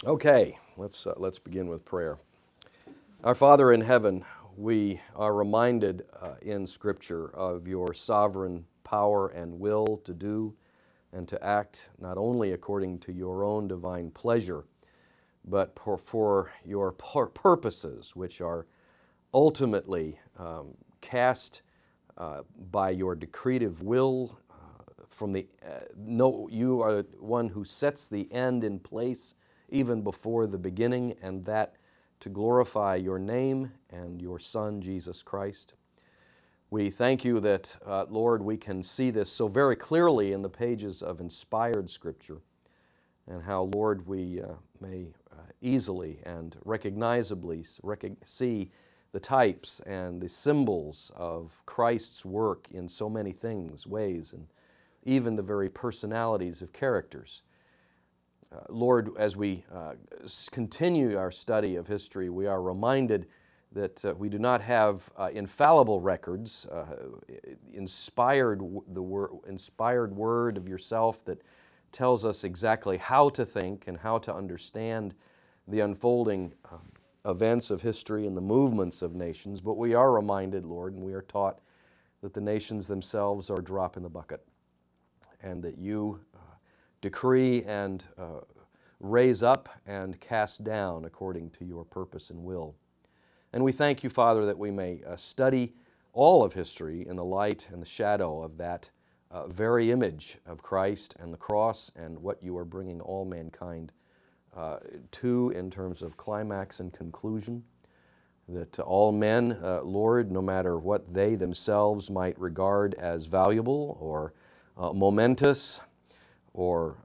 Okay, let's begin with prayer. Our Father in heaven, we are reminded in Scripture of your sovereign power and will to do and to act not only according to your own divine pleasure, but for your purposes, which are ultimately cast by your decretive will. You are one who sets the end in place even before the beginning, and that to glorify your name and your Son, Jesus Christ. We thank you that, Lord, we can see this so very clearly in the pages of inspired Scripture, and how, Lord, we may easily and recognizably see the types and the symbols of Christ's work in so many things, ways, and even the very personalities of characters. Lord, as we continue our study of history, we are reminded that we do not have infallible records, inspired word of yourself that tells us exactly how to think and how to understand the unfolding events of history and the movements of nations, but we are reminded, Lord, and we are taught that the nations themselves are a drop in the bucket, and that you decree and raise up and cast down according to your purpose and will. And we thank you, Father, that we may study all of history in the light and the shadow of that very image of Christ and the cross and what you are bringing all mankind to in terms of climax and conclusion. That all men, Lord, no matter what they themselves might regard as valuable or momentous or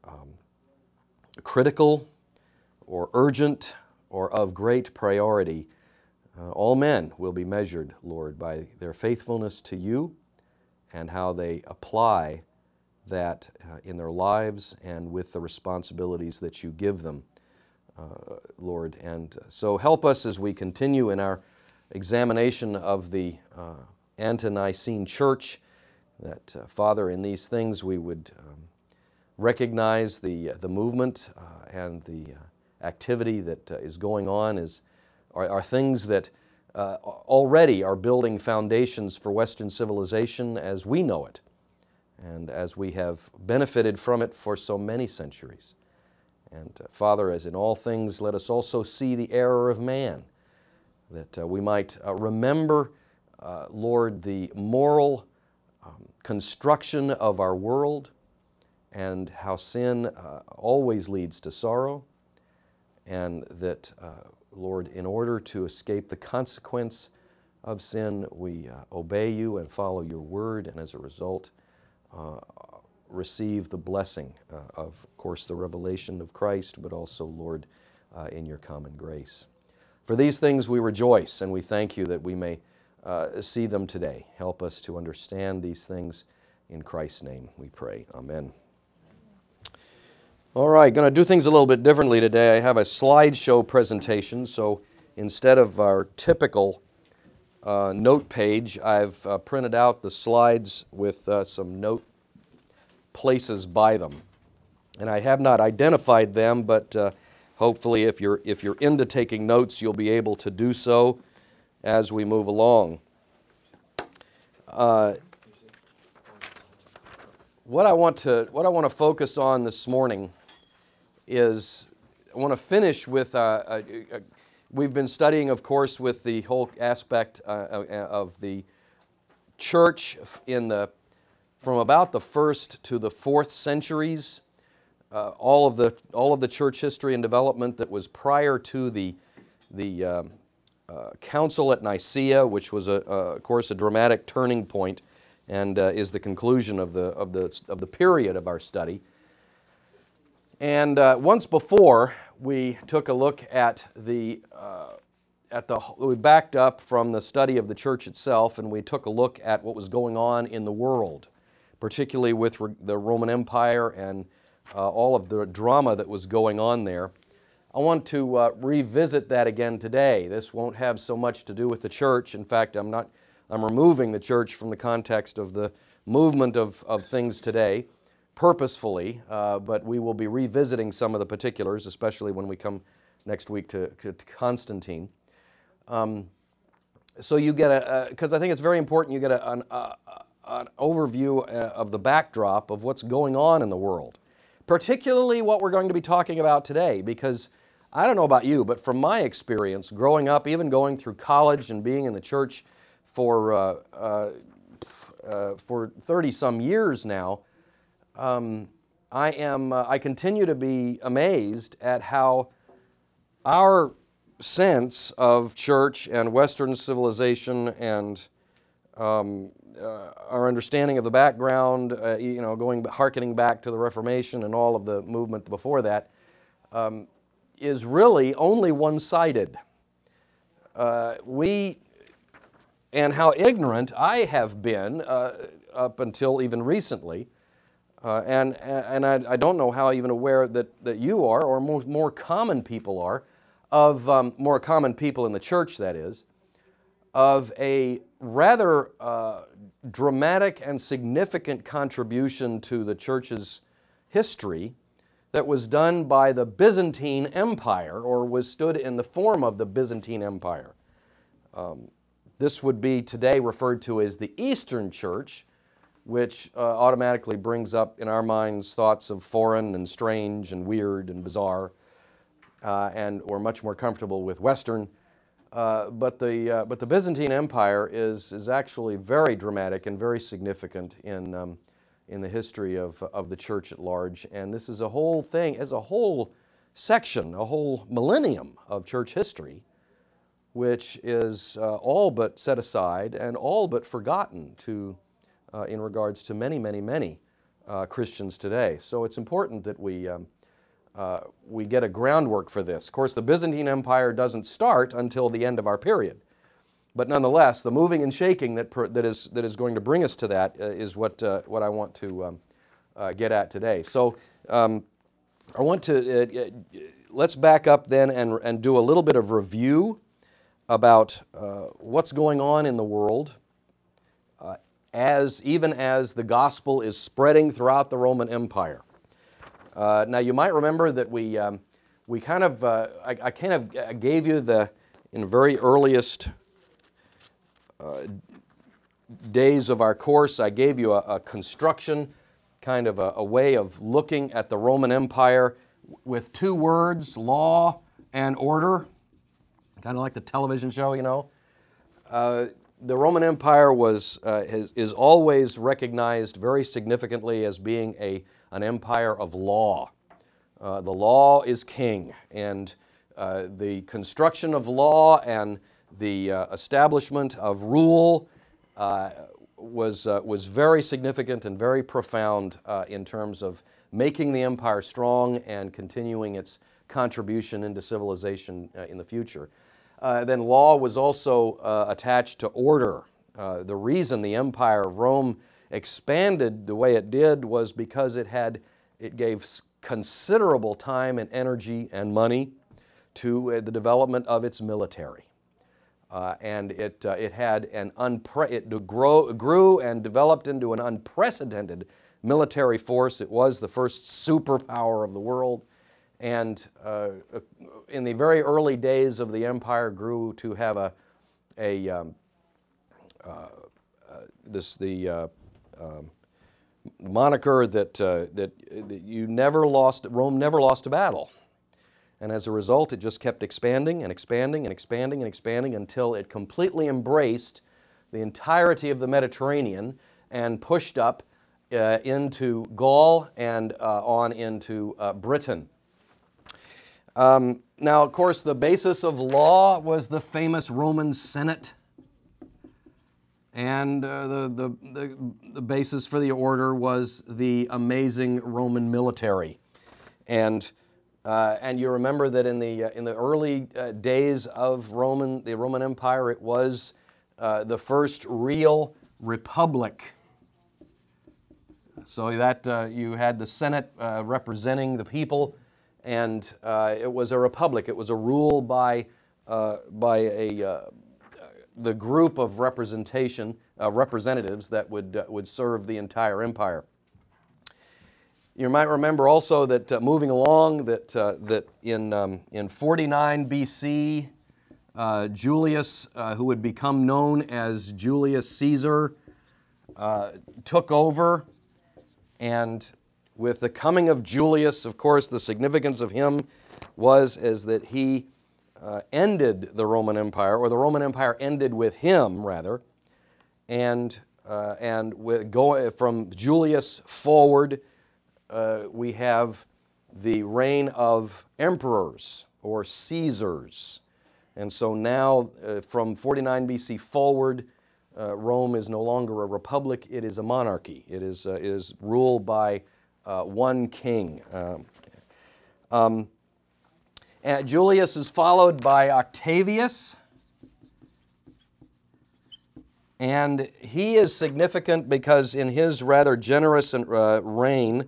critical or urgent or of great priority, all men will be measured, Lord, by their faithfulness to you and how they apply that in their lives and with the responsibilities that you give them, Lord. And so help us as we continue in our examination of the Ante-Nicene Church, that, Father, in these things we would recognize the movement and the activity that is going on are things that already are building foundations for Western civilization as we know it and as we have benefited from it for so many centuries. And Father, as in all things, let us also see the error of man, that we might remember, Lord, the moral construction of our world and how sin always leads to sorrow, and that, Lord, in order to escape the consequence of sin, we obey you and follow your word, and as a result, receive the blessing of course, the revelation of Christ, but also, Lord, in your common grace. For these things we rejoice, and we thank you that we may see them today. Help us to understand these things. In Christ's name we pray. Amen. All right, going to do things a little bit differently today. I have a slideshow presentation, so instead of our typical note page, I've printed out the slides with some note places by them. And I have not identified them, but hopefully if you're into taking notes, you'll be able to do so as we move along. What I want to focus on this morning is I want to finish with we've been studying, of course, with the whole aspect of the church from about the 1st to the 4th centuries, all of the church history and development that was prior to the Council at Nicaea, which was of course a dramatic turning point, and is the conclusion of the period of our study. And once before, we took a look at we backed up from the study of the church itself, and we took a look at what was going on in the world, particularly with the Roman Empire and all of the drama that was going on there. I want to revisit that again today. This won't have so much to do with the church. In fact, I'm removing the church from the context of the movement of things today. purposefully, but we will be revisiting some of the particulars, especially when we come next week to Constantine. So you get because I think it's very important, you get an overview of the backdrop of what's going on in the world, particularly what we're going to be talking about today, because I don't know about you, but from my experience growing up, even going through college and being in the church for 30-some years now, I continue to be amazed at how our sense of church and Western civilization and our understanding of the background, hearkening back to the Reformation and all of the movement before that, is really only one-sided. And how ignorant I have been up until even recently, and I don't know how even aware that you are, or more common people are, of more common people in the church, that is, of a rather dramatic and significant contribution to the church's history that was done by the Byzantine Empire, or was stood in the form of the Byzantine Empire. This would be today referred to as the Eastern Church, which automatically brings up in our minds thoughts of foreign and strange and weird and bizarre, and we're much more comfortable with Western. But the Byzantine Empire is actually very dramatic and very significant in the history of the church at large. And this is a whole thing, as a whole section, a whole millennium of church history, which is all but set aside and all but forgotten in regards to many, many, many Christians today. So it's important that we get a groundwork for this. Of course, the Byzantine Empire doesn't start until the end of our period. But nonetheless, the moving and shaking that is going to bring us to that is what I want to get at today. So I want to, let's back up then and do a little bit of review about what's going on in the world even as the gospel is spreading throughout the Roman Empire. Now you might remember that I kind of gave you in the very earliest days of our course, I gave you a construction, kind of a way of looking at the Roman Empire with two words, law and order, kind of like the television show, you know. The Roman Empire is always recognized very significantly as being an empire of law. The law is king, and the construction of law and the establishment of rule was very significant and very profound in terms of making the empire strong and continuing its contribution into civilization in the future. Then law was also attached to order. The reason the Empire of Rome expanded the way it did was because it gave considerable time and energy and money to the development of its military. And it grew and developed into an unprecedented military force. It was the first superpower of the world, and in the very early days of the empire grew to have the moniker that Rome never lost a battle. And as a result, it just kept expanding and expanding and expanding and expanding until it completely embraced the entirety of the Mediterranean and pushed up into Gaul and on into Britain. Now, of course, the basis of law was the famous Roman Senate, and the basis for the order was the amazing Roman military. And you remember that in the early days of the Roman Empire, it was the first real republic. So that you had the Senate representing the people, and it was a republic. It was a rule by the group of representatives that would serve the entire empire. You might remember also that moving along, that in 49 BC, Julius, who would become known as Julius Caesar, took over. And with the coming of Julius, of course, the significance of him was that he ended the Roman Empire, or the Roman Empire ended with him, rather. And from Julius forward, we have the reign of emperors or Caesars. And so now, from 49 BC forward, Rome is no longer a republic, it is a monarchy. It is ruled by one king. Julius is followed by Octavius. And he is significant because in his rather generous reign,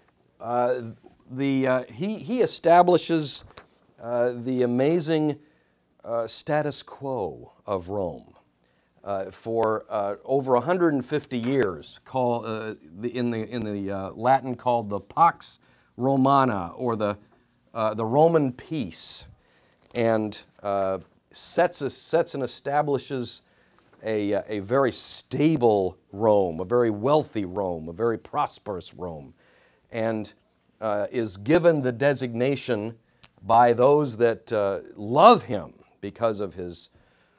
he establishes the amazing status quo of Rome for over 150 years, in the Latin called the Pax Romana, or the Roman peace, and sets and establishes a very stable Rome, a very wealthy Rome, a very prosperous Rome, and is given the designation by those that love him because of his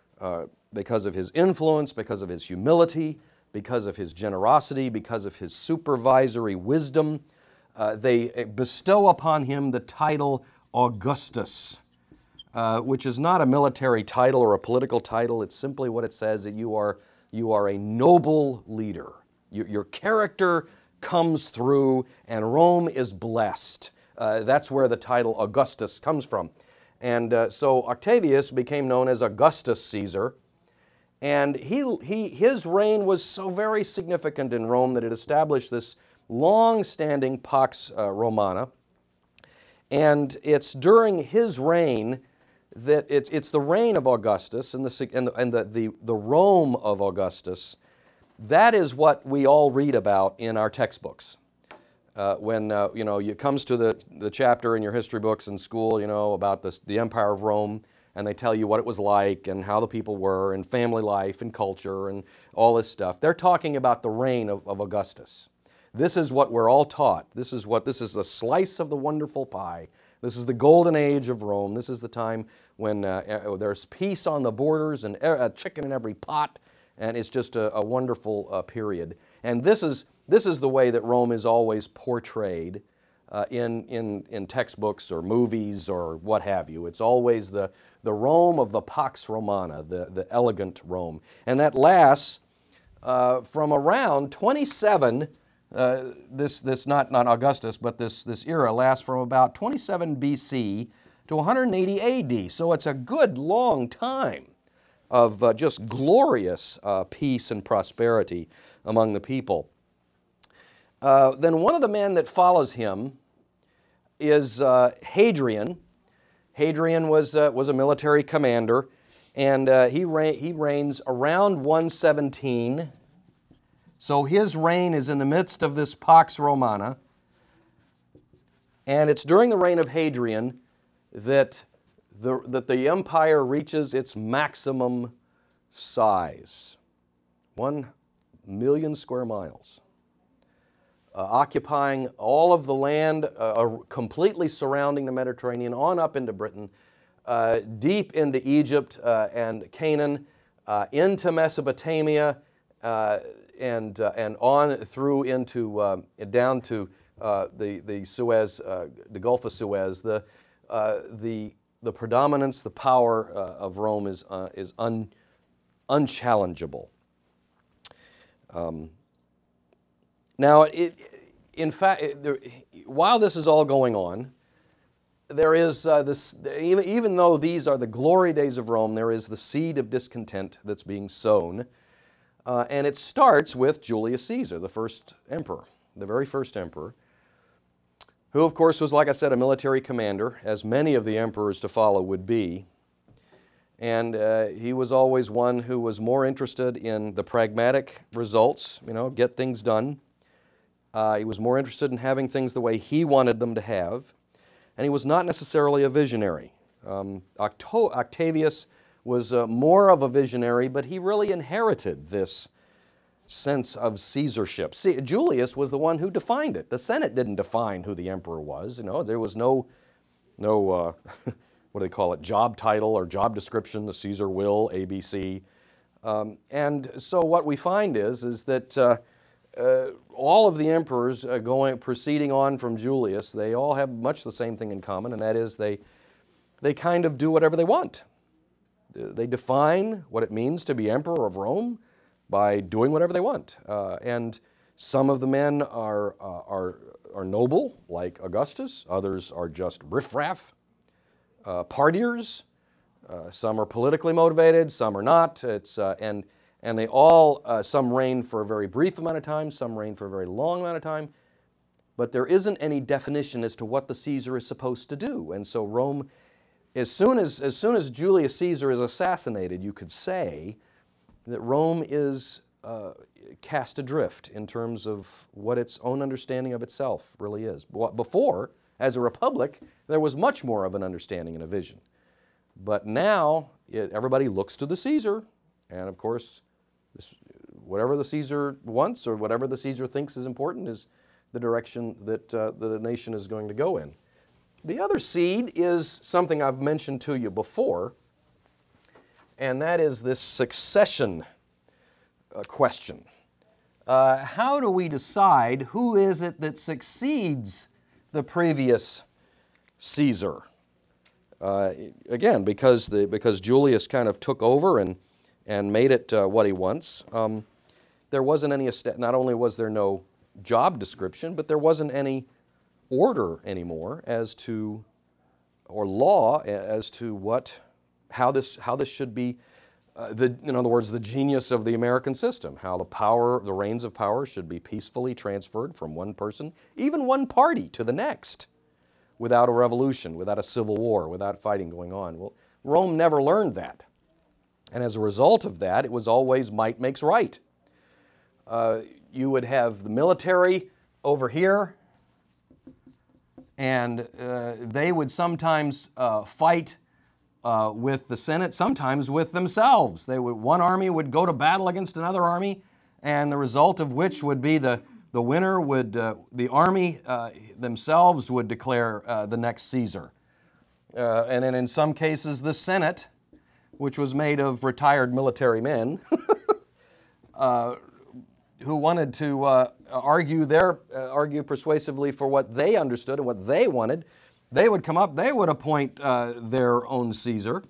influence, because of his humility, because of his generosity, because of his supervisory wisdom. They bestow upon him the title Augustus, which is not a military title or a political title. It's simply what it says, that you are a noble leader. Your character comes through, and Rome is blessed. That's where the title Augustus comes from. And so Octavius became known as Augustus Caesar, and his reign was so very significant in Rome that it established this long-standing Pax Romana. And it's during his reign that it's the reign of Augustus and the Rome of Augustus. That is what we all read about in our textbooks. When it comes to the chapter in your history books in school, about the Empire of Rome, and they tell you what it was like and how the people were and family life and culture and all this stuff. They're talking about the reign of Augustus. This is what we're all taught. This is the slice of the wonderful pie. This is the golden age of Rome. This is the time when there's peace on the borders and a chicken in every pot, and it's just a wonderful period. And this is the way that Rome is always portrayed in textbooks or movies or what have you. It's always the Rome of the Pax Romana, the elegant Rome. And that lasts from around 27, this not Augustus, but this era lasts from about 27 BC to 180 AD. So it's a good long time of just glorious peace and prosperity among the people. Then one of the men that follows him is Hadrian. Hadrian was a military commander, and he reigns around 117. So his reign is in the midst of this Pax Romana, and it's during the reign of Hadrian that the empire reaches its maximum size, 1 million square miles. Occupying all of the land, completely surrounding the Mediterranean, on up into Britain, deep into Egypt and Canaan, into Mesopotamia, and on through into down to the Suez, the Gulf of Suez. The predominance, the power of Rome is unchallengeable. Now, in fact, while this is all going on, there is even though these are the glory days of Rome, there is the seed of discontent that's being sown. And it starts with Julius Caesar, the first emperor, the very first emperor, who, of course, was, like I said, a military commander, as many of the emperors to follow would be. And he was always one who was more interested in the pragmatic results, get things done, He was more interested in having things the way he wanted them to have, and he was not necessarily a visionary. Octavius was more of a visionary, but he really inherited this sense of Caesarship. See, Julius was the one who defined it. The Senate didn't define who the emperor was. You know, there was no what do they call it, job title or job description, the Caesar will, ABC. And so what we find is that all of the emperors proceeding on from Julius, they all have much the same thing in common, and that is they kind of do whatever they want. They define what it means to be emperor of Rome by doing whatever they want. And some of the men are noble, like Augustus. Others are just riffraff, partiers. Some are politically motivated, some are not. And they all, some reign for a very brief amount of time, some reign for a very long amount of time. But there isn't any definition as to what the Caesar is supposed to do. And so Rome, as soon as Julius Caesar is assassinated, you could say that Rome is cast adrift in terms of what its own understanding of itself really is. Before, as a republic, there was much more of an understanding and a vision. But now, everybody looks to the Caesar, and of course, whatever the Caesar wants or whatever the Caesar thinks is important is the direction that the nation is going to go in. The other seed is something I've mentioned to you before, and that is this succession question. How do we decide who is it that succeeds the previous Caesar? Again, because Julius kind of took over and made it what he wants, there wasn't any, not only was there no job description, but there wasn't any order anymore as to, or law as to how this should be, in other words, the genius of the American system, how the reins of power should be peacefully transferred from one person, even one party, to the next, without a revolution, without a civil war, without fighting going on. Well, Rome never learned that. And as a result of that, it was always might makes right. You would have the military over here, and they would sometimes fight with the Senate, sometimes with themselves. One army would go to battle against another army, and the result of which would be the winner would, the army themselves would declare the next Caesar. And then in some cases, the Senate, which was made of retired military men, who wanted to argue persuasively for what they understood and what they wanted, they would come up, they would appoint their own Caesar.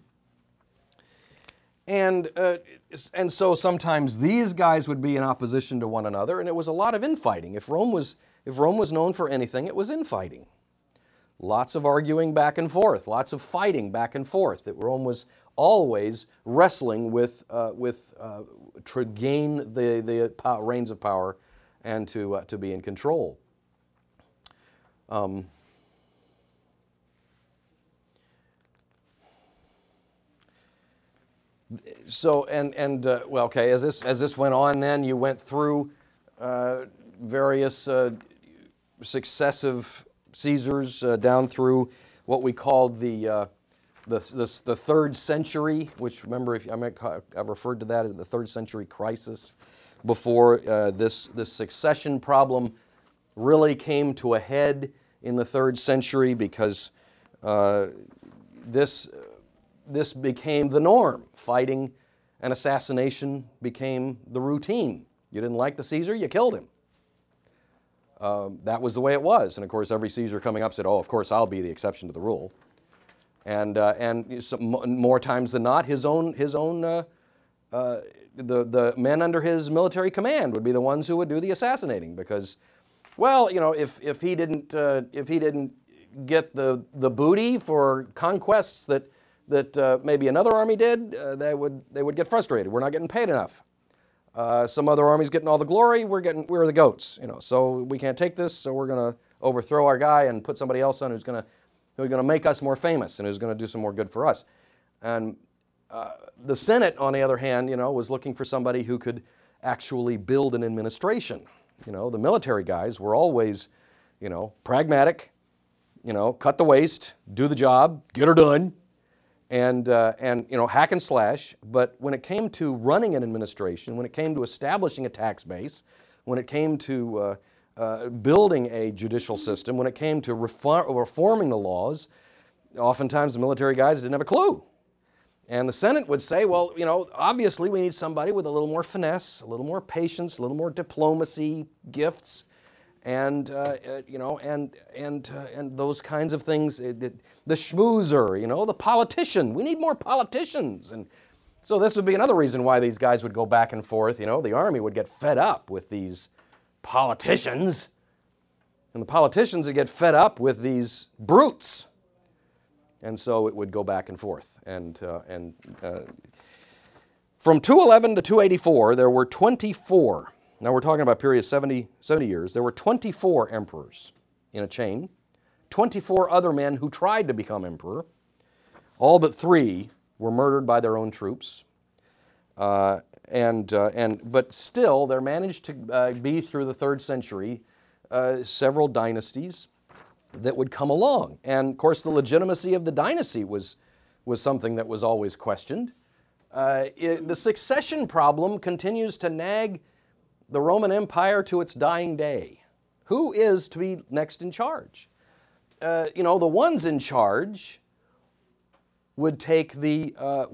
And so sometimes these guys would be in opposition to one another, and it was a lot of infighting. If Rome was known for anything, it was infighting. Lots of arguing back and forth, lots of fighting back and forth. That Rome was always wrestling to gain the reins of power and to be in control. So well, okay. As this went on, then you went through various successive Caesars down through what we called the 3rd century, which, remember, I've referred to that as the 3rd century crisis, before this succession problem really came to a head in the 3rd century, because this became the norm. Fighting and assassination became the routine. You didn't like the Caesar, you killed him. That was the way it was. And of course, every Caesar coming up said, "Oh, of course, I'll be the exception to the rule." And more times than not, the men under his military command would be the ones who would do the assassinating, because, well, you know, if he didn't get the booty for conquests that maybe another army did, they would get frustrated. We're not getting paid enough. Some other army's getting all the glory. We're the goats, you know. So we can't take this. So we're going to overthrow our guy and put somebody else on who's going to make us more famous and who's going to do some more good for us. And the Senate, on the other hand, you know, was looking for somebody who could actually build an administration. You know, the military guys were always, you know, pragmatic, you know, cut the waste, do the job, get her done, and you know, hack and slash. But when it came to running an administration, when it came to establishing a tax base, when it came to building a judicial system, when it came to reforming the laws, oftentimes the military guys didn't have a clue. And the Senate would say, well, you know, obviously we need somebody with a little more finesse, a little more patience, a little more diplomacy gifts, and you know, and those kinds of things. The schmoozer, you know, the politician. We need more politicians. And so this would be another reason why these guys would go back and forth. You know, the Army would get fed up with these politicians, and the politicians would get fed up with these brutes. And so it would go back and forth. And from 211 to 284, there were 24. Now we're talking about a period of 70 years. There were 24 emperors in a chain, 24 other men who tried to become emperor. All but 3 were murdered by their own troops. But still, there managed to be, through the 3rd century, several dynasties that would come along. And of course, the legitimacy of the dynasty was something that was always questioned. The succession problem continues to nag the Roman Empire to its dying day. Who is to be next in charge? You know, the ones in charge would take the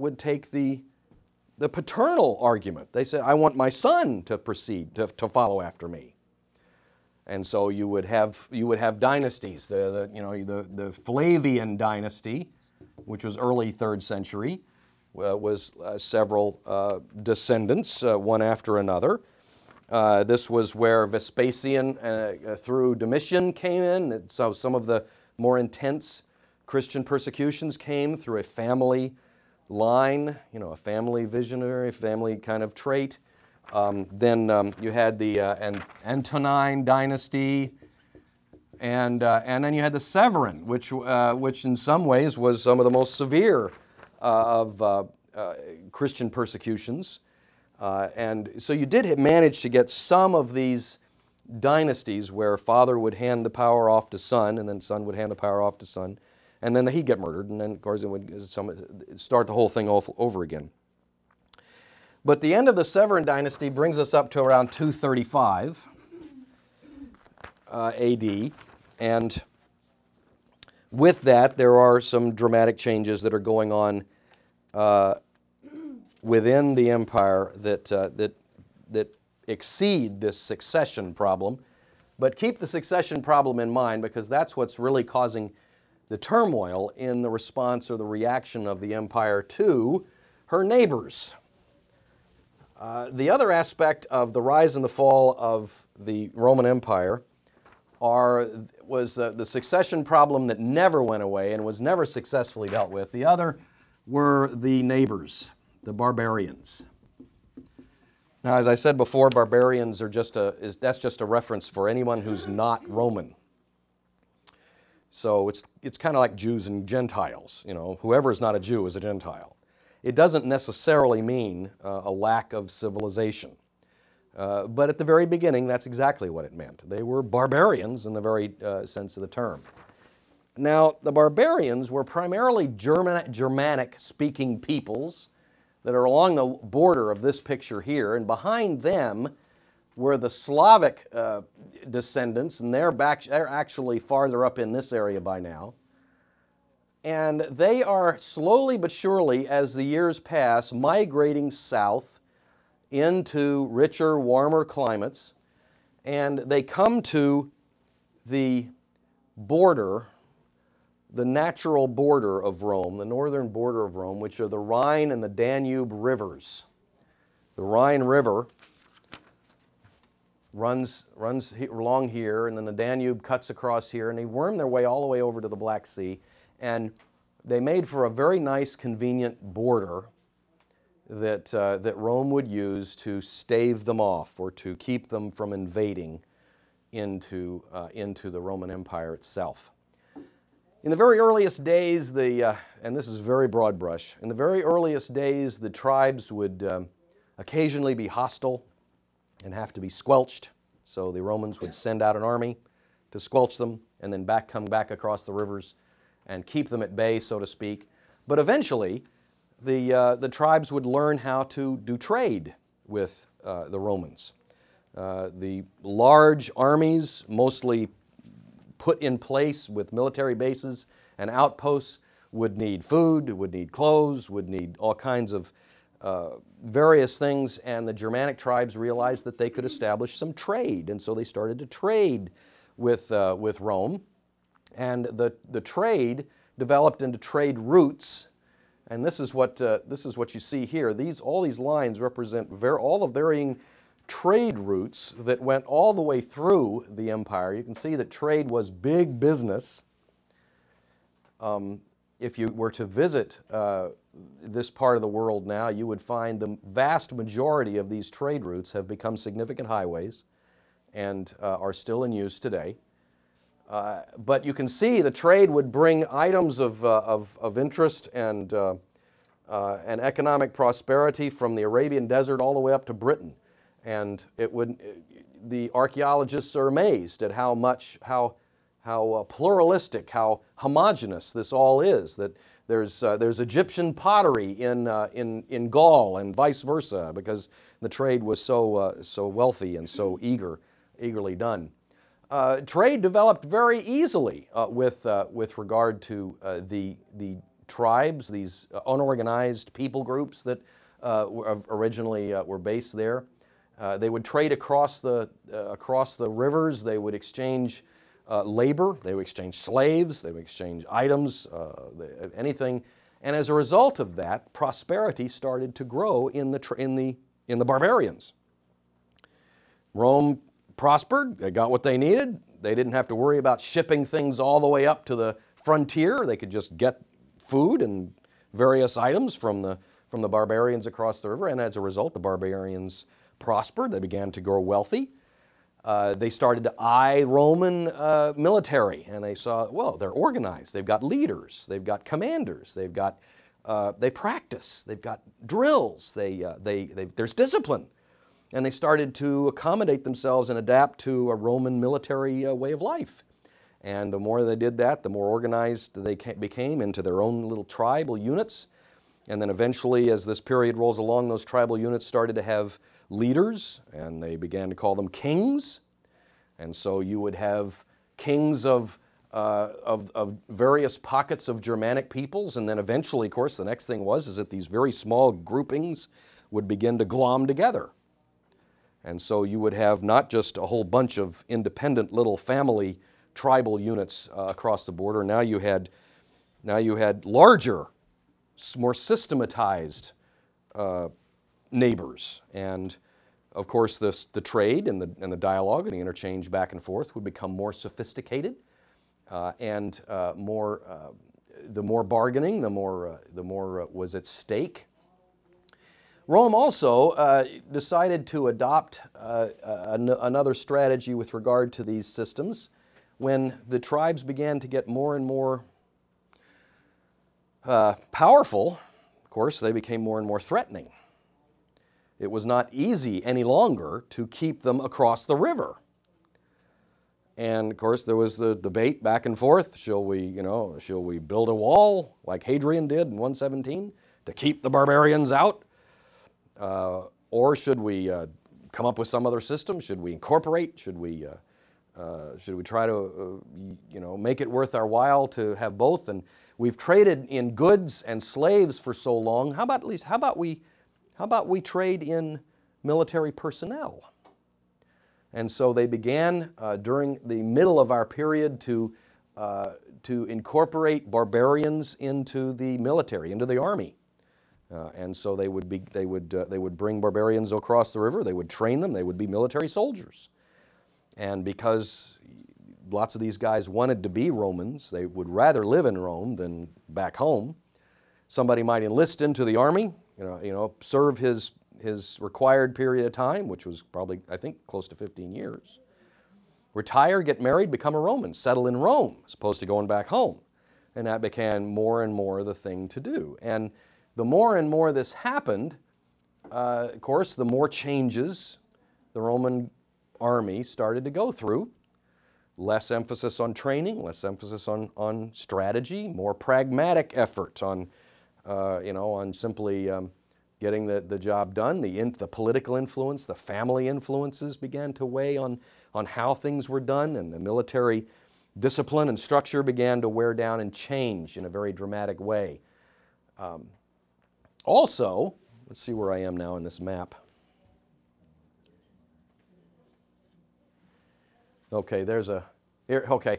paternal argument. They said, I want my son to proceed, to follow after me. And so you would have dynasties. The Flavian dynasty, which was early 3rd century, was several descendants, one after another. This was where Vespasian through Domitian came in. So some of the more intense Christian persecutions came through a family line, you know, a family visionary, family kind of trait. Then you had the Antonine dynasty, and then you had the Severan, which in some ways was some of the most severe of Christian persecutions. And so you did manage to get some of these dynasties where father would hand the power off to son, and then son would hand the power off to son, and then he'd get murdered, and then of course it would start the whole thing all over again. But the end of the Severan dynasty brings us up to around 235 AD, and with that there are some dramatic changes that are going on within the empire that exceed this succession problem. But keep the succession problem in mind, because that's what's really causing the turmoil in the response or the reaction of the empire to her neighbors. The other aspect of the rise and the fall of the Roman Empire was the succession problem that never went away and was never successfully dealt with. The other were the neighbors, the barbarians. Now, as I said before, barbarians are that's just a reference for anyone who's not Roman. So it's kind of like Jews and Gentiles. You know, whoever is not a Jew is a Gentile. It doesn't necessarily mean a lack of civilization. But at the very beginning, that's exactly what it meant. They were barbarians in the very sense of the term. Now, the barbarians were primarily Germanic-speaking peoples that are along the border of this picture here, and behind them were the Slavic descendants, and they're actually farther up in this area by now. And they are slowly but surely, as the years pass, migrating south into richer, warmer climates, and they come to the border, the natural border of Rome, the northern border of Rome, which are the Rhine and the Danube rivers. The Rhine River runs along here, and then the Danube cuts across here, and they worm their way all the way over to the Black Sea. And they made for a very nice, convenient border that Rome would use to stave them off or to keep them from invading into the Roman Empire itself. In the very earliest days, and this is very broad brush, in the very earliest days, the tribes would occasionally be hostile and have to be squelched. So the Romans would send out an army to squelch them and then come back across the rivers and keep them at bay, so to speak. But eventually, the tribes would learn how to do trade with the Romans. The large armies, mostly put in place with military bases and outposts, would need food, would need clothes, would need all kinds of various things, and the Germanic tribes realized that they could establish some trade, and so they started to trade with Rome, and the trade developed into trade routes, and this is what you see here. All these lines represent all the varying trade routes that went all the way through the empire. You can see that trade was big business. If you were to visit this part of the world now, you would find the vast majority of these trade routes have become significant highways and are still in use today. But you can see the trade would bring items of interest and economic prosperity from the Arabian desert all the way up to Britain. And the archaeologists are amazed at how pluralistic, how homogeneous this all is. That there's Egyptian pottery in Gaul and vice versa, because the trade was so wealthy and so eagerly done. Trade developed very easily with regard to the tribes, these unorganized people groups that originally were based there. They would trade across the rivers. They would exchange labor. They would exchange slaves. They would exchange items, anything. And as a result of that, prosperity started to grow in the barbarians. Rome prospered. They got what they needed. They didn't have to worry about shipping things all the way up to the frontier. They could just get food and various items from the barbarians across the river. And as a result, the barbarians prospered. They began to grow wealthy. They started to eye Roman military, and they saw, well, they're organized. They've got leaders. They've got commanders. They practice. They've got drills. There's discipline. And they started to accommodate themselves and adapt to a Roman military way of life. And the more they did that, the more organized they became into their own little tribal units. And then eventually, as this period rolls along, those tribal units started to have leaders, and they began to call them kings. And so you would have kings of various pockets of Germanic peoples, and then eventually, of course, the next thing is that these very small groupings would begin to glom together. And so you would have not just a whole bunch of independent little family tribal units across the border. Now you had larger, more systematized neighbors. And of course, the trade and the dialogue and the interchange back and forth would become more sophisticated, and the more bargaining, the more was at stake. Rome also decided to adopt another strategy with regard to these systems. When the tribes began to get more and more powerful, of course, they became more and more threatening. It was not easy any longer to keep them across the river. And of course, there was the debate back and forth. Shall we build a wall like Hadrian did in 117 to keep the barbarians out? Or should we come up with some other system? Should we incorporate? Should we try to make it worth our while to have both? And we've traded in goods and slaves for so long. How about we trade in military personnel? And so they began during the middle of our period to incorporate barbarians into the military, into the army. And so they would bring barbarians across the river. They would train them. They would be military soldiers. And because lots of these guys wanted to be Romans, they would rather live in Rome than back home. Somebody might enlist into the army, serve his required period of time, which was probably, I think, close to 15 years. Retire, get married, become a Roman, settle in Rome, as opposed to going back home. And that became more and more the thing to do. And the more and more this happened, of course, the more changes the Roman army started to go through. Less emphasis on training, less emphasis on strategy, more pragmatic effort on, on simply getting the job done. The political influence, the family influences began to weigh on how things were done, and the military discipline and structure began to wear down and change in a very dramatic way. Also, let's see where I am now in this map. Okay, okay.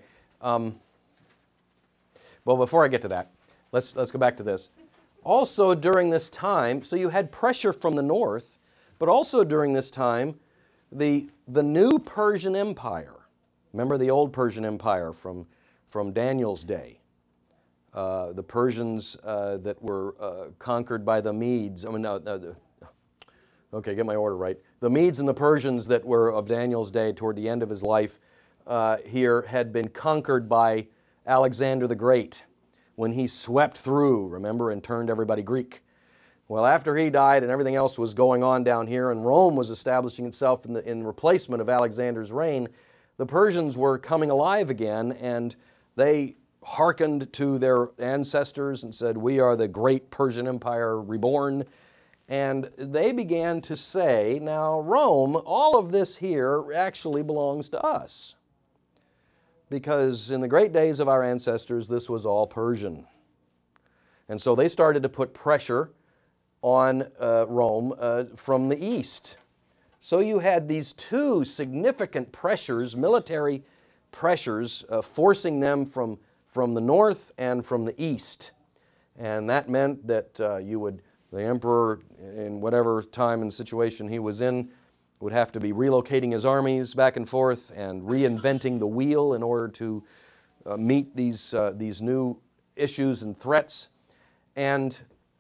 Well, before I get to that, let's go back to this. Also during this time, so you had pressure from the north, but also during this time, the new Persian Empire. Remember the old Persian Empire from Daniel's day. The Persians that were conquered by the Medes. Okay, get my order right. The Medes and the Persians that were of Daniel's day toward the end of his life here had been conquered by Alexander the Great when he swept through, remember, and turned everybody Greek. Well, after he died and everything else was going on down here and Rome was establishing itself in replacement of Alexander's reign, the Persians were coming alive again, and they hearkened to their ancestors and said, "We are the great Persian Empire reborn." And they began to say, now Rome, all of this here actually belongs to us. Because in the great days of our ancestors, this was all Persian. And so they started to put pressure on Rome from the east. So you had these two significant pressures, military pressures, forcing them from the north and from the east. And that meant that the emperor, in whatever time and situation he was in, would have to be relocating his armies back and forth and reinventing the wheel in order to meet these new issues and threats. And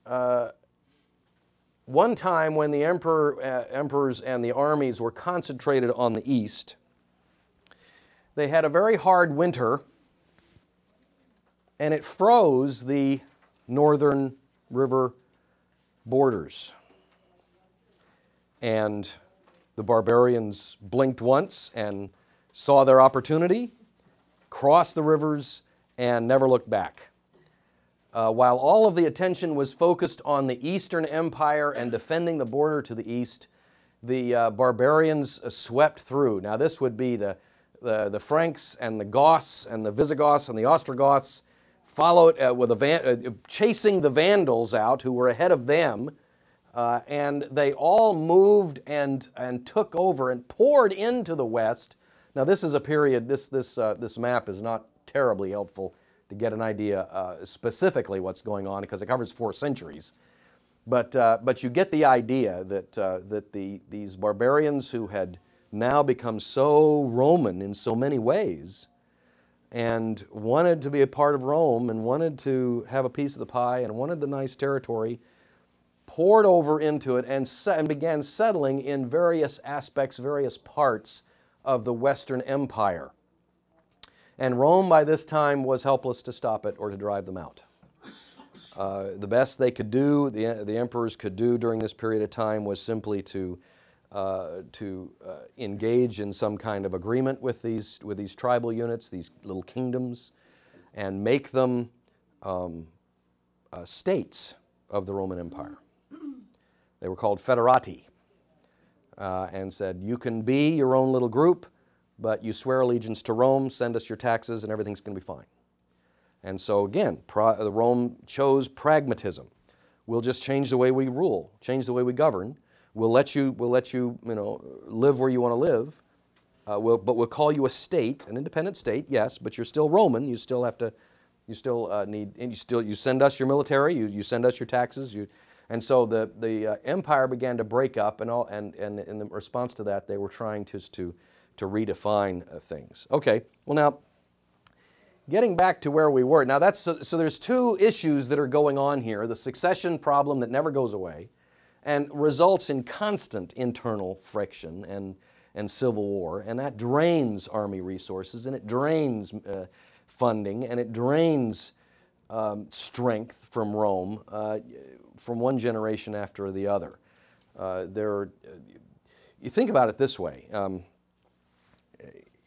one time when the emperors and the armies were concentrated on the east, they had a very hard winter, and it froze the northern river borders. And the barbarians blinked once and saw their opportunity, crossed the rivers, and never looked back. While all of the attention was focused on the Eastern Empire and defending the border to the east, the barbarians swept through. Now this would be the Franks and the Goths and the Visigoths and the Ostrogoths, followed chasing the Vandals out who were ahead of them, and they all moved and took over and poured into the west. Now this is a period, this map is not terribly helpful to get an idea specifically what's going on because it covers 4 centuries. But you get the idea that these barbarians who had now become so Roman in so many ways and wanted to be a part of Rome and wanted to have a piece of the pie and wanted the nice territory, poured over into it and began settling in various aspects, various parts of the Western Empire. And Rome by this time was helpless to stop it or to drive them out. The best they could do, the emperors could do during this period of time was simply to engage in some kind of agreement with these tribal units, these little kingdoms, and make them states of the Roman Empire. They were called federati, and said, you can be your own little group, but you swear allegiance to Rome, send us your taxes, and everything's going to be fine. And so again, Rome chose pragmatism. We'll just change the way we rule, change the way we govern. We'll let you live where you want to live, but we'll call you a state, an independent state, yes, but you're still Roman. You still have to, you send us your military, you send us your taxes, and so the empire began to break up, and in the response to that, they were trying to redefine things. Okay, well now, getting back to where we were, now so there's 2 issues that are going on here: the succession problem that never goes away, and results in constant internal friction and civil war, and that drains army resources, and it drains funding, and it drains strength from Rome from one generation after the other. You think about it this way.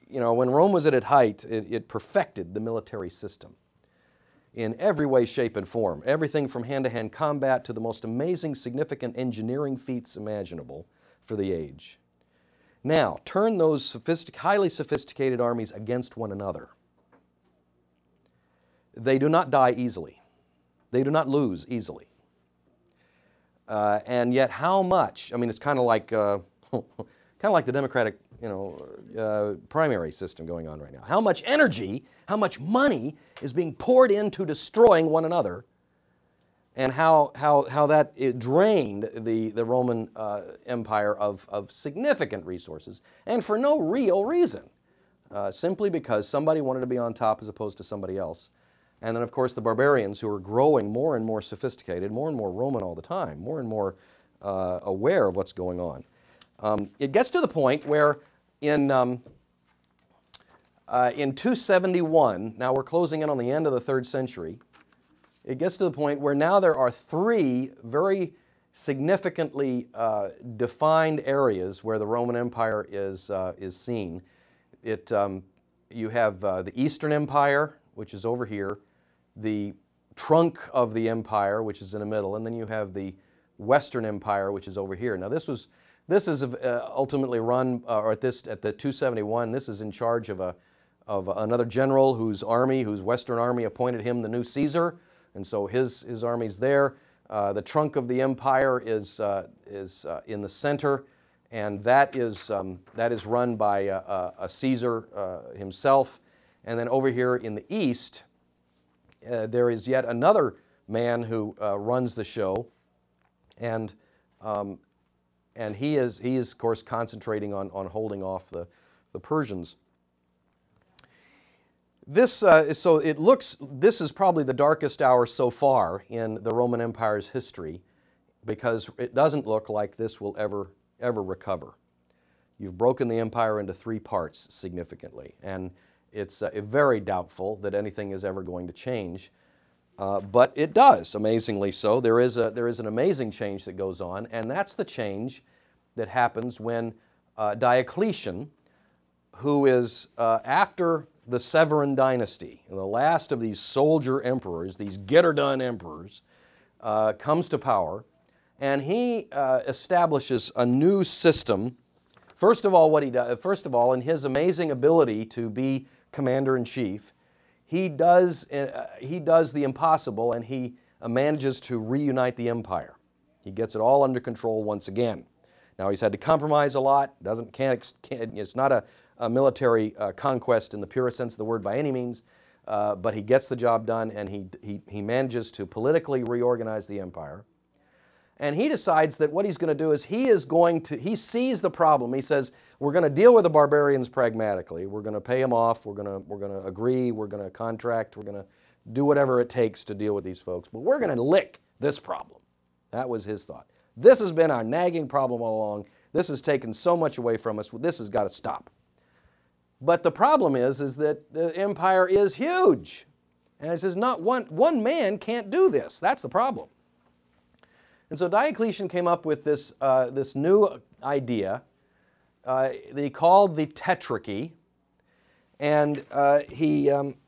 you know, when Rome was at its height, it perfected the military system in every way, shape, and form. Everything from hand-to-hand combat to the most amazing, significant engineering feats imaginable for the age. Now, turn those highly sophisticated armies against one another. They do not die easily. They do not lose easily. And yet how much, I mean, it's kind of like the Democratic, primary system going on right now. How much energy, how much money is being poured into destroying one another, and how that it drained the Roman Empire of significant resources, and for no real reason, simply because somebody wanted to be on top as opposed to somebody else. And then, of course, the barbarians, who are growing more and more sophisticated, more and more Roman all the time, more and more aware of what's going on. It gets to the point where in 271, now we're closing in on the end of the 3rd century, it gets to the point where now there are 3 very significantly defined areas where the Roman Empire is seen. You have the Eastern Empire, which is over here, the trunk of the empire, which is in the middle, and then you have the Western Empire, which is over here. Now this is ultimately run, at the 271, this is in charge of another general whose Western army appointed him the new Caesar, and so his army's there. The trunk of the empire is in the center, and that is run by a Caesar himself. And then over here in the east, there is yet another man who runs the show, and he is of course concentrating on holding off the Persians. This is probably the darkest hour so far in the Roman Empire's history, because it doesn't look like this will ever recover. You've broken the empire into 3 parts significantly, and it's very doubtful that anything is ever going to change, but it does, amazingly so. There is an amazing change that goes on, and that's the change that happens when Diocletian, who is after the Severan dynasty, the last of these soldier emperors, these get-her-done emperors, comes to power, and he establishes a new system. First of all, in his amazing ability to be commander-in-chief, he does the impossible, and he manages to reunite the empire. He gets it all under control once again. Now, he's had to compromise a lot. It's not a military conquest in the purest sense of the word by any means, but he gets the job done, and he manages to politically reorganize the empire. And he decides that what he's going to do is he sees the problem. He says, we're going to deal with the barbarians pragmatically. We're going to pay them off. We're going to agree. We're going to contract. We're going to do whatever it takes to deal with these folks. But we're going to lick this problem. That was his thought. This has been our nagging problem all along. This has taken so much away from us. This has got to stop. But the problem is that the empire is huge. And it says not one man can't do this. That's the problem. And so Diocletian came up with this new idea that he called the Tetrarchy, and he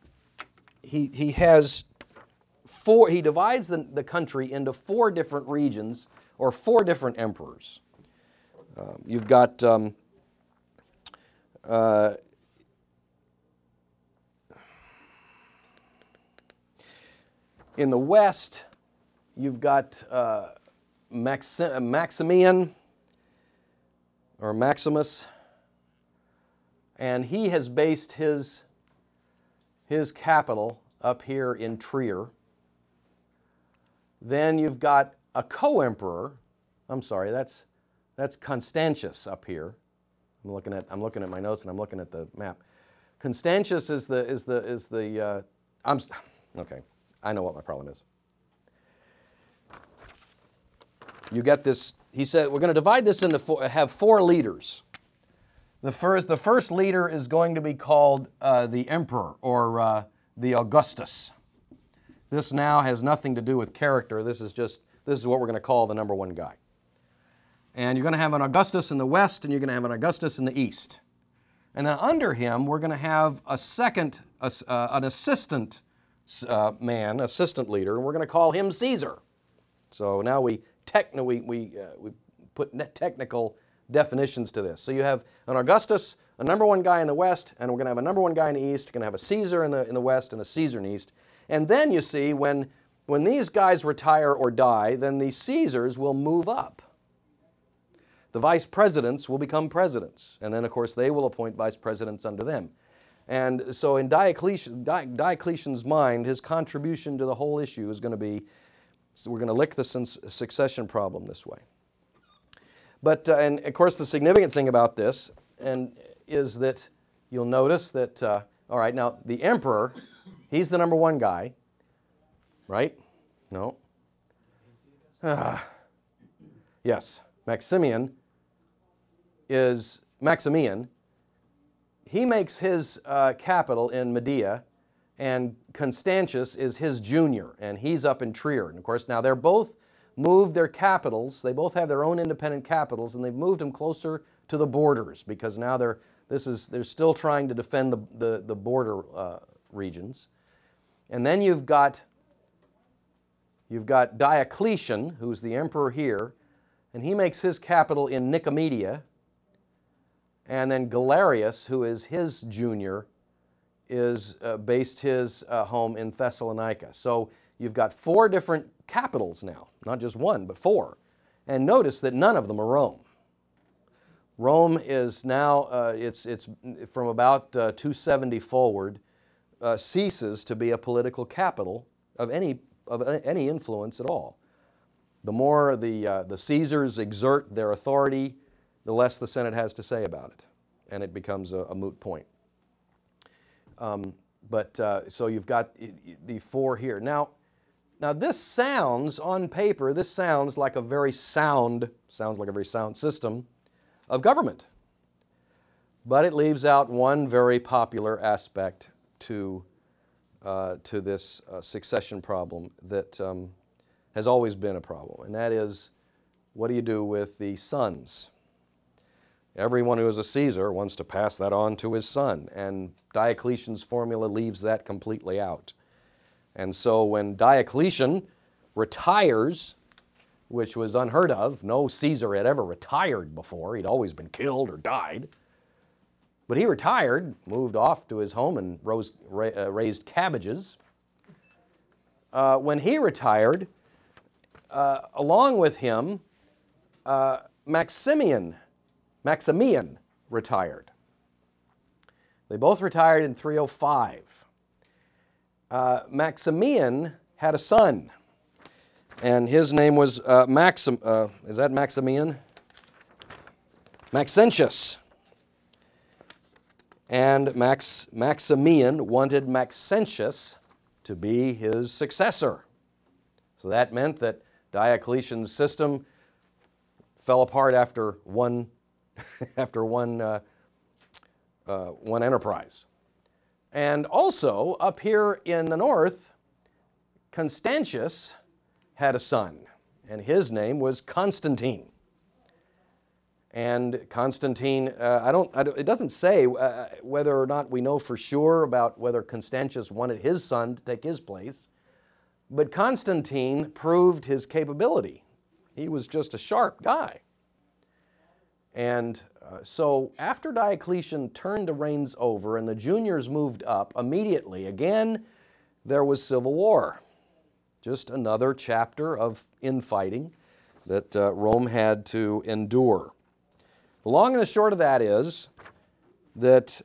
divides the country into 4 different regions, or 4 different emperors. You've got in the west, you've got Maximian, or Maximus, and he has based his capital up here in Trier. Then you've got a co-emperor. I'm sorry, that's Constantius up here. I'm looking at my notes, and I'm looking at the map. Constantius is the okay. I know what my problem is. You get this. He said we're going to divide this into have 4 leaders. The first leader is going to be called the emperor, or the Augustus. This now has nothing to do with character. This is what we're going to call the number 1 guy. And you're going to have an Augustus in the west, and you're going to have an Augustus in the east. And then under him, we're going to have a second, an assistant man, assistant leader, and we're going to call him Caesar. So now we put technical definitions to this. So you have an Augustus, a number one guy in the west, and we're going to have a number one guy in the east. We're going to have a Caesar in the west and a Caesar in the east. And then you see when these guys retire or die, then the Caesars will move up. The vice presidents will become presidents, and then of course they will appoint vice presidents under them. And so in Diocletian's mind, his contribution to the whole issue is going to be, we're going to lick the succession problem this way. But, and of course the significant thing about this is that you'll notice that, all right, now the emperor, he's the number one guy, right? No. Yes, Maximian. He makes his capital in Medea, and Constantius is his junior, and he's up in Trier. And of course, now they're both moved their capitals. They both have their own independent capitals, and they've moved them closer to the borders because now they're still trying to defend the border regions. And then you've got Diocletian, who's the emperor here, and he makes his capital in Nicomedia. And then Galerius, who is his junior, is based his home in Thessalonica. So you've got 4 different capitals now, not just one, but 4. And notice that none of them are Rome. Rome is now, it's from about 270 forward, ceases to be a political capital of any influence at all. The more the Caesars exert their authority, the less the Senate has to say about it, and it becomes a moot point. So you've got the 4 here. Now this sounds, on paper, this sounds like a very sound system of government. But it leaves out one very popular aspect to this succession problem that has always been a problem, and that is, what do you do with the sons? Everyone who is a Caesar wants to pass that on to his son, and Diocletian's formula leaves that completely out. And so when Diocletian retires, which was unheard of, no Caesar had ever retired before, he'd always been killed or died, but he retired, moved off to his home and raised cabbages. When he retired, along with him, Maximian retired. They both retired in 305. Maximian had a son, and his name was is that Maximian? Maxentius. And Maximian wanted Maxentius to be his successor. So that meant that Diocletian's system fell apart after one enterprise. And also, up here in the north, Constantius had a son, and his name was Constantine. And Constantine, it doesn't say whether or not we know for sure about whether Constantius wanted his son to take his place, but Constantine proved his capability. He was just a sharp guy. And so after Diocletian turned the reins over and the juniors moved up, immediately, again, there was civil war. Just another chapter of infighting that Rome had to endure. The long and the short of that is that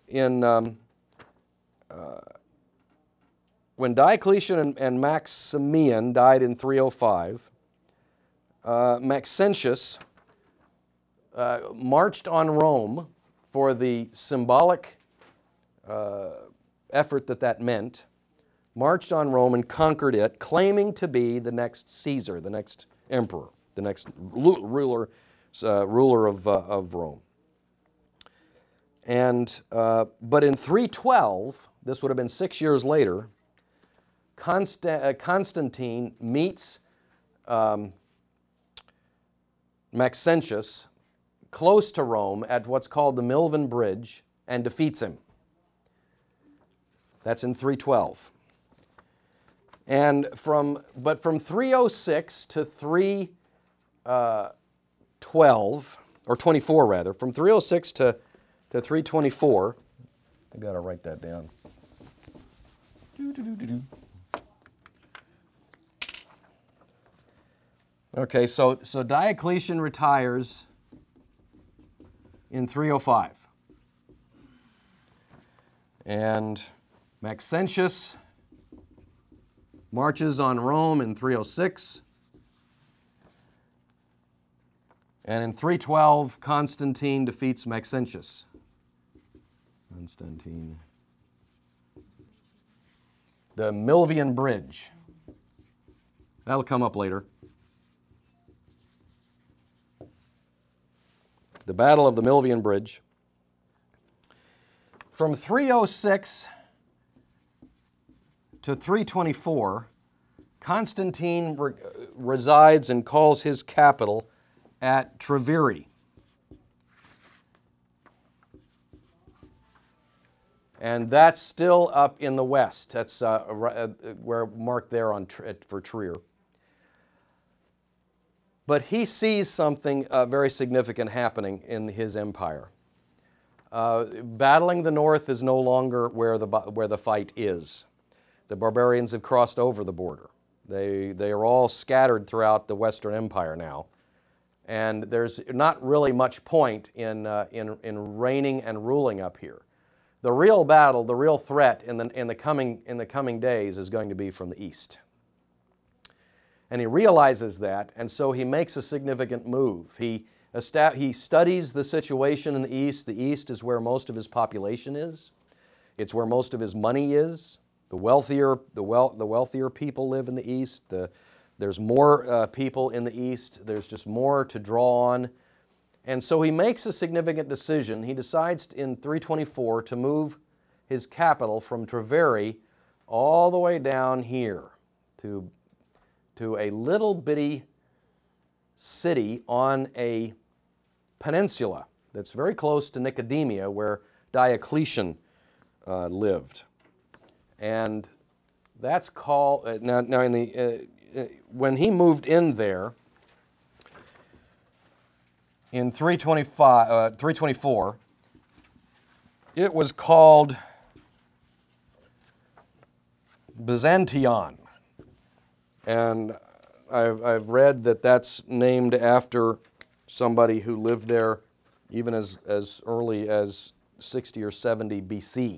when Diocletian and Maximian died in 305, Maxentius marched on Rome for the symbolic effort that meant, marched on Rome and conquered it, claiming to be the next Caesar, the next emperor, the next ruler of Rome. And but in 312, this would have been 6 years later, Constantine meets Maxentius close to Rome at what's called the Milvian Bridge, and defeats him. That's in 312. But from 306 to 312, or 24 rather, from 306 to 324, I got to write that down. Okay, so Diocletian retires in 305. And Maxentius marches on Rome in 306. And in 312, Constantine defeats Maxentius. Constantine. The Milvian Bridge. That'll come up later. The Battle of the Milvian Bridge. From 306 to 324, Constantine resides and calls his capital at Treviri. And that's still up in the west. That's where marked there for Trier. But he sees something very significant happening in his empire. Battling the north is no longer where the fight is. The barbarians have crossed over the border. They are all scattered throughout the Western Empire now. And there's not really much point in reigning and ruling up here. The real battle, the real threat in the coming days is going to be from the east. And he realizes that, and so he makes a significant move. He studies the situation in the east. The east is where most of his population is. It's where most of his money is. The wealthier people live in the east. There's more people in the east. There's just more to draw on. And so he makes a significant decision. He decides in 324 to move his capital from Treviri all the way down here to a little bitty city on a peninsula that's very close to Nicodemia, where Diocletian lived. And that's called, when he moved in there in 324, it was called Byzantion. And I've read that that's named after somebody who lived there even as early as 60 or 70 BC.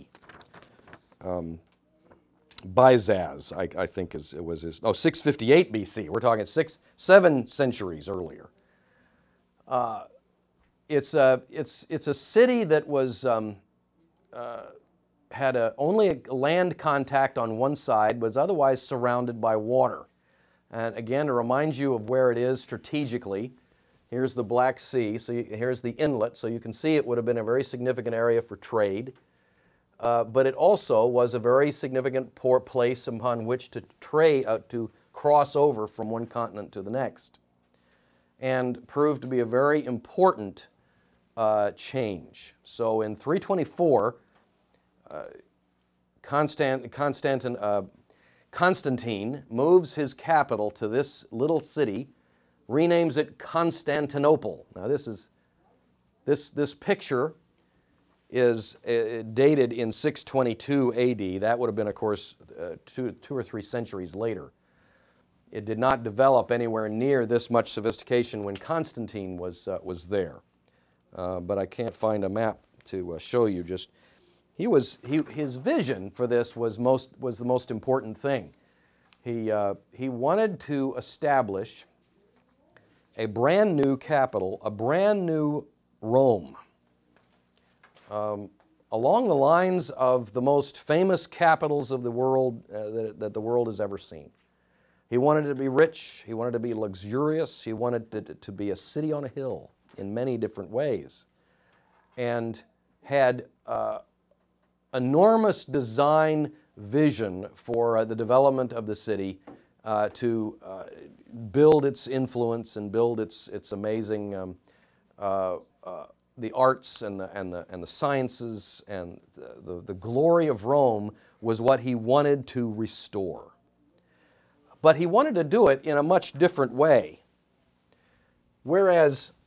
Byzaz, I think it was his, 658 BC. We're talking 7 centuries earlier. It's a city that was had only a land contact on one side, was otherwise surrounded by water. And again, to remind you of where it is strategically, here's the Black Sea, so here's the inlet, so you can see it would have been a very significant area for trade. But it also was a very significant place upon which to to cross over from one continent to the next, and proved to be a very important change. So in 324, Constantine moves his capital to this little city, renames it Constantinople. Now this picture is dated in 622 AD. That would have been, of course, two or three centuries later. It did not develop anywhere near this much sophistication when Constantine was there. But I can't find a map to show you. Just his vision for this was the most important thing. He wanted to establish a brand new capital, a brand new Rome, along the lines of the most famous capitals of the world that the world has ever seen. He wanted it to be rich, he wanted it to be luxurious, he wanted it to be a city on a hill in many different ways, and had enormous design vision for the development of the city to build its influence and build its amazing the arts and the sciences and the glory of Rome was what he wanted to restore. But he wanted to do it in a much different way. Whereas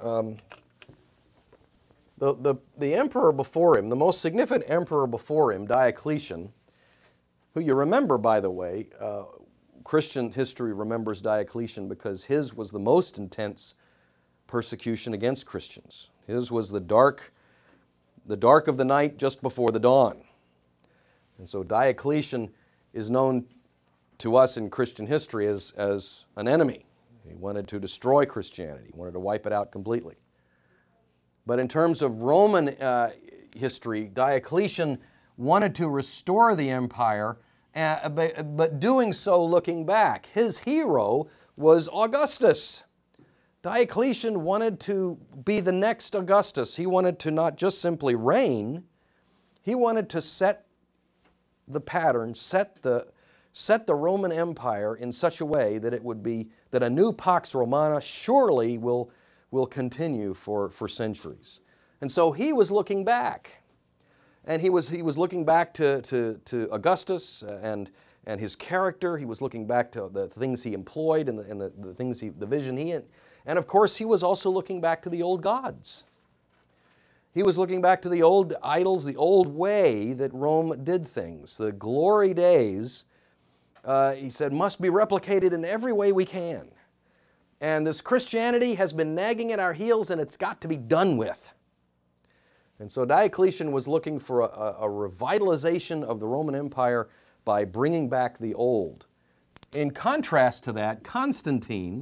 the emperor before him, the most significant emperor before him, Diocletian, who you remember, by the way, Christian history remembers Diocletian because his was the most intense persecution against Christians. His was the dark of the night just before the dawn. And so Diocletian is known to us in Christian history as an enemy. He wanted to destroy Christianity. He wanted to wipe it out completely. But in terms of Roman history, Diocletian wanted to restore the empire, but doing so looking back. His hero was Augustus. Diocletian wanted to be the next Augustus. He wanted to not just simply reign, he wanted to set the pattern, set the Roman Empire in such a way that it would be, that a new Pax Romana surely will continue for centuries. And so he was looking back. And he was looking back to Augustus and his character. He was looking back to the things he employed and the things the vision he had. And of course, he was also looking back to the old gods. He was looking back to the old idols, the old way that Rome did things. The glory days, he said, must be replicated in every way we can. And this Christianity has been nagging at our heels, and it's got to be done with. And so Diocletian was looking for a revitalization of the Roman Empire by bringing back the old. In contrast to that, Constantine,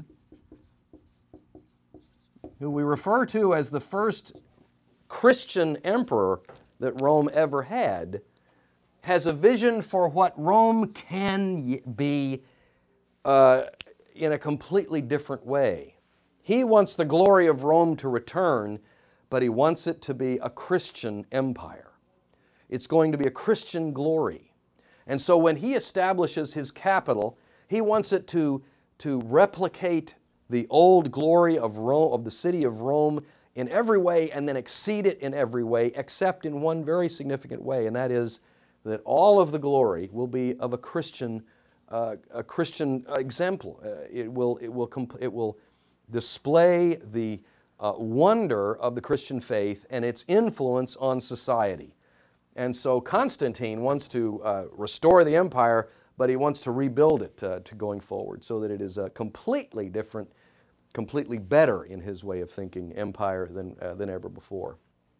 who we refer to as the first Christian emperor that Rome ever had, has a vision for what Rome can be in a completely different way. He wants the glory of Rome to return, but he wants it to be a Christian empire. It's going to be a Christian glory. And so when he establishes his capital, he wants it to replicate the old glory of Rome, of the city of Rome, in every way, and then exceed it in every way, except in one very significant way, and that is that all of the glory will be of a Christian example. It will display the wonder of the Christian faith and its influence on society. And so Constantine wants to restore the empire, but he wants to rebuild it to going forward so that it is a completely different, completely better in his way of thinking empire than ever before.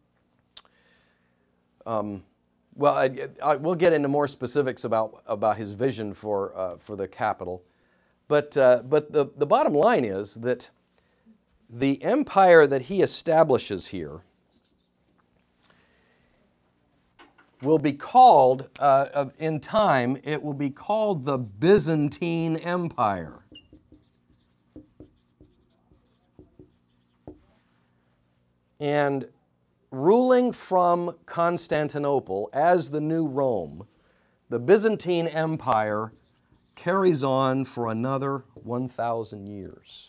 We'll get into more specifics about his vision for the capital, but the bottom line is that the empire that he establishes here will be called, in time, it will be called the Byzantine Empire. And ruling from Constantinople as the new Rome, the Byzantine Empire carries on for another 1,000 years.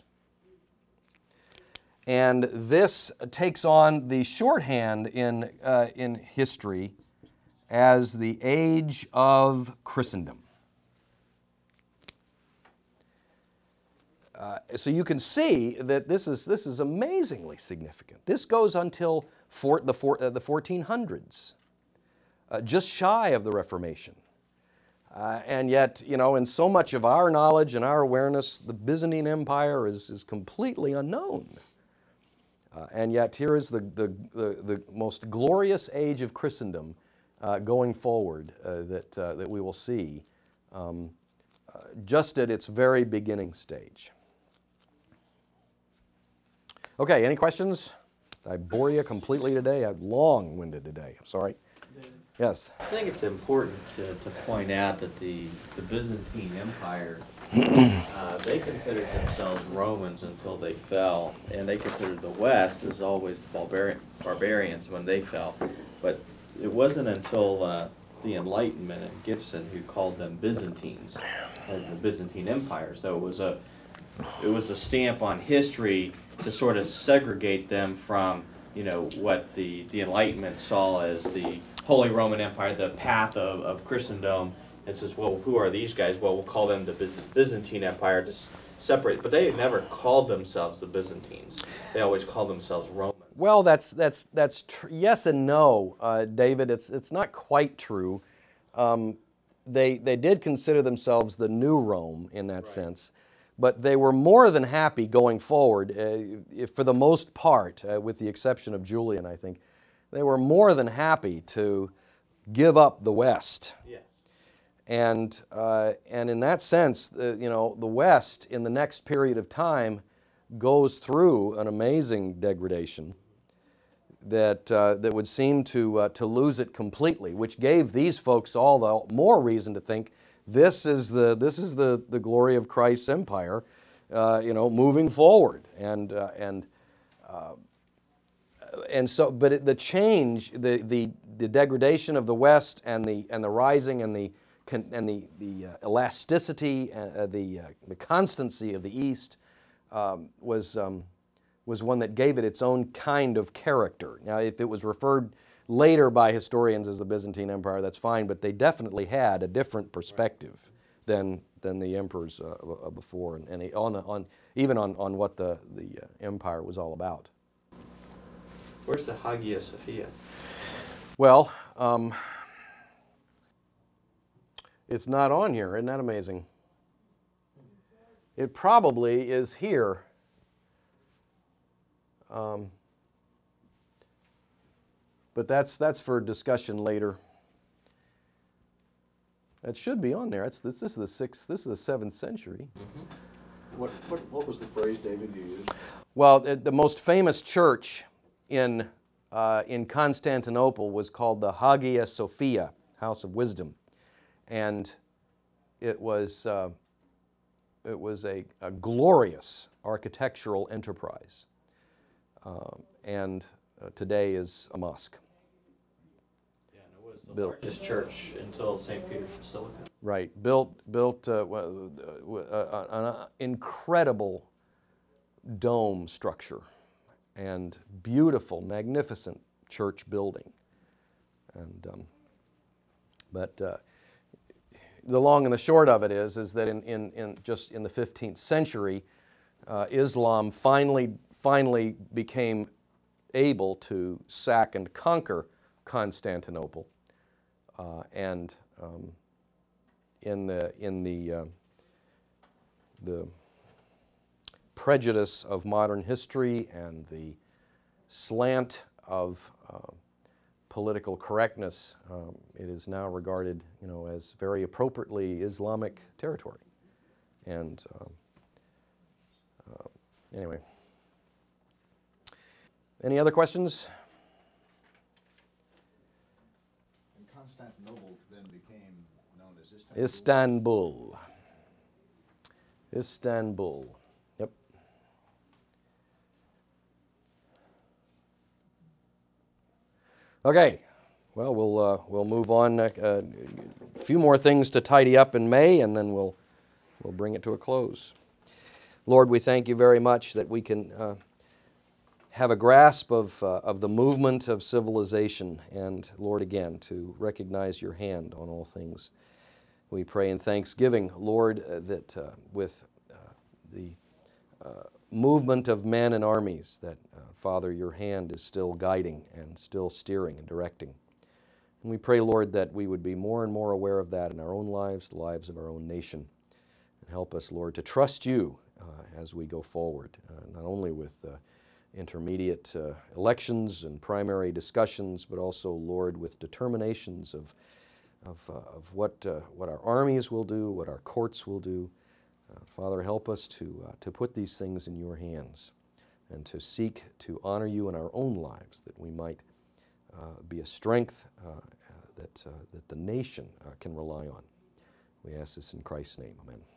And this takes on the shorthand in history as the Age of Christendom. So you can see that this is amazingly significant. This goes until the 1400s, just shy of the Reformation. And yet, you know, in so much of our knowledge and our awareness, the Byzantine Empire is completely unknown. And yet here is the most glorious age of Christendom going forward that we will see just at its very beginning stage. Okay, any questions? Did I bore you completely today? I'm long-winded today. I'm sorry. Yes? I think it's important to point out that the Byzantine Empire, they considered themselves Romans until they fell, and they considered the West as always the barbarians when they fell. But it wasn't until the Enlightenment and Gibson who called them Byzantines, as the Byzantine Empire. So it was a stamp on history to sort of segregate them from, what the Enlightenment saw as the Holy Roman Empire, the path of Christendom, and says, well, who are these guys? Well, we'll call them the Byzantine Empire to separate. But they never called themselves the Byzantines. They always called themselves Romans. Well, that's yes and no, David. It's not quite true. They did consider themselves the New Rome in that sense, but they were more than happy going forward, for the most part, with the exception of Julian, I think. They were more than happy to give up the West. Yes. And in that sense, the West in the next period of time goes through an amazing degradation that would seem to lose it completely, which gave these folks all the more reason to think this is the glory of Christ's empire, moving forward, and so, but the change, the degradation of the West and the rising and the elasticity, the constancy of the East was one that gave it its own kind of character. Now, if it was referred later by historians as the Byzantine Empire, that's fine, but they definitely had a different perspective than the emperors before, and even on what the empire was all about. Where's the Hagia Sophia? Well, it's not on here. Isn't that amazing? It probably is here. But that's for discussion later. That should be on there. This is the 7th century. Mm-hmm. What was the phrase, David, you used? Well, the most famous church in Constantinople was called the Hagia Sophia, House of Wisdom, and it was a glorious architectural enterprise, and today is a mosque. Yeah, and it was the largest church until St. Peter's Basilica. Right, built an incredible dome structure and beautiful, magnificent church building. And but the long and the short of it is that in just in the 15th century, Islam finally became able to sack and conquer Constantinople, and in the prejudice of modern history and the slant of political correctness, it is now regarded, as very appropriately Islamic territory. And anyway, any other questions? And Constantinople then became known as Istanbul. Yep. Okay. Well, we'll move on. A few more things to tidy up in May, and then we'll bring it to a close. Lord, we thank you very much that we can have a grasp of the movement of civilization, and Lord, again, to recognize your hand on all things. We pray in thanksgiving, Lord, that with the movement of men and armies, that, Father, your hand is still guiding and still steering and directing. And we pray, Lord, that we would be more and more aware of that in our own lives, the lives of our own nation. And help us, Lord, to trust you as we go forward, not only with intermediate elections and primary discussions, but also, Lord, with determinations of what our armies will do, what our courts will do. Father, help us to put these things in your hands and to seek to honor you in our own lives, that we might be a strength that the nation can rely on. We ask this in Christ's name. Amen.